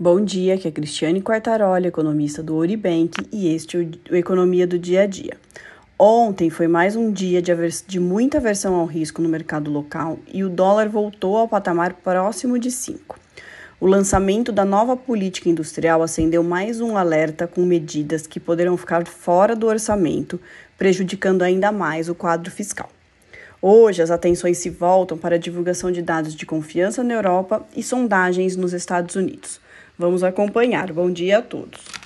Bom dia, aqui é Cristiane Quartaroli, economista do Ouribank, e este é o Economia do Dia a Dia. Ontem foi mais um dia de muita aversão ao risco no mercado local e o dólar voltou ao patamar próximo de 5. O lançamento da nova política industrial acendeu mais um alerta com medidas que poderão ficar fora do orçamento, prejudicando ainda mais o quadro fiscal. Hoje, as atenções se voltam para a divulgação de dados de confiança na Europa e sondagens nos Estados Unidos. Vamos acompanhar. Bom dia a todos.